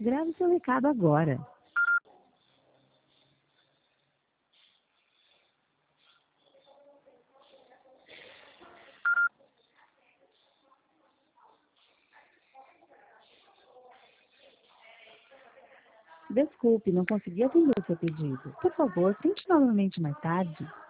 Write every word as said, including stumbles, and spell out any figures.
Grave seu recado agora. Desculpe, não consegui atender o seu pedido. Por favor, tente novamente mais tarde.